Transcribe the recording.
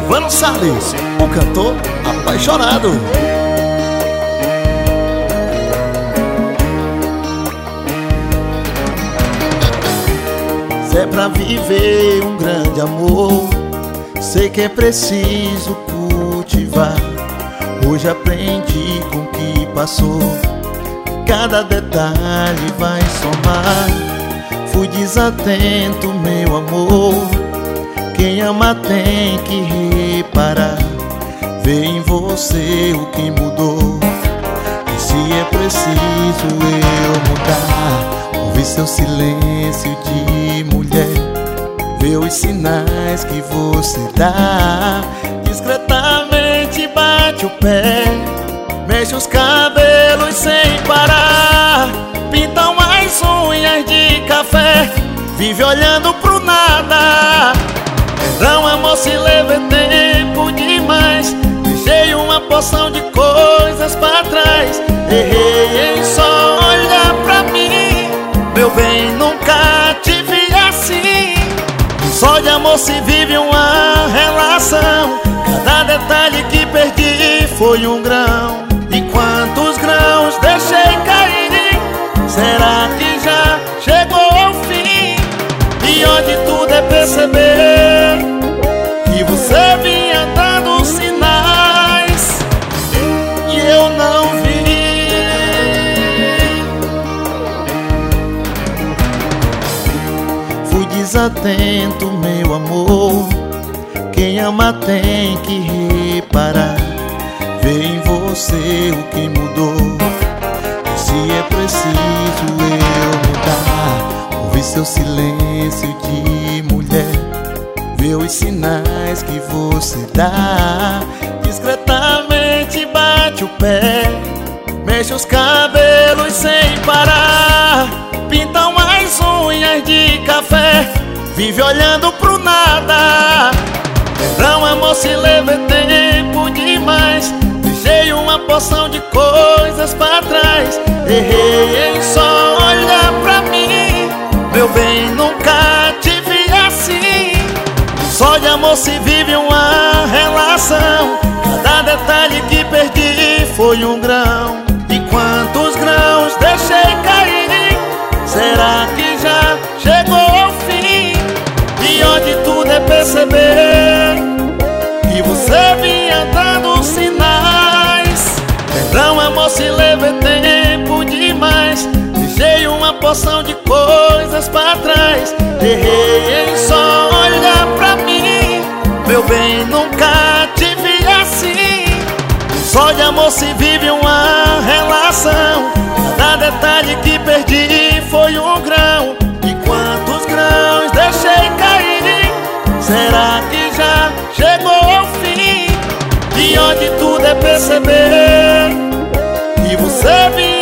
Silvano Salles, o cantor apaixonado. Se é pra viver um grande amor, sei que é preciso cultivar. Hoje aprendi com o que passou, cada detalhe vai somar. Fui desatento, meu amor, quem ama tem que reparar. Vê em você o que mudou, e se é preciso eu mudar. Ouvi seu silêncio de mulher, vê os sinais que você dá. Discretamente bate o pé, mexe os cabelos sem parar, pintam as unhas de café, vive olhando pro nada. Perdão, amor, se levei tempo demais, deixei uma porção de coisas pra trás. Errei em só olhar pra mim, meu bem, nunca te vi assim. Só de amor se vive uma relação, cada detalhe que perdi foi um grão. E quantos grãos deixei cair, será que já chegou ao fim? Pior de tudo é perceber que você vinha dando sinais e eu não vi. Fui desatento, meu amor, quem ama tem que reparar. Vê em você o que mudou, e se é preciso eu mudar. Ouvi seu silêncio de mulher, vê os sinais que você dá. Discretamente bate o pé, mexe os cabelos sem parar, pintam as unhas de café, vive olhando pro nada. Perdão, amor, se levei tempo demais, deixei uma porção de coisas pra trás. Errei em só olhar pra mim, meu bem, nunca te vi assim. Só de amor se vive uma relação, cada detalhe que perdi foi um grão. E quantos grãos deixei cair, será que já chegou ao fim? Pior de tudo é perceber que você vinha dando sinais. Perdão, amor, se levei tempo demais, deixei uma porção de coisas pra trás. Errei em só olhar pra mim, meu bem, nunca te vi assim. Só de amor se vive uma relação, cada detalhe que perdi foi um grão. E quantos grãos deixei cair, será que já chegou ao fim? Pior de tudo é perceber que você vinha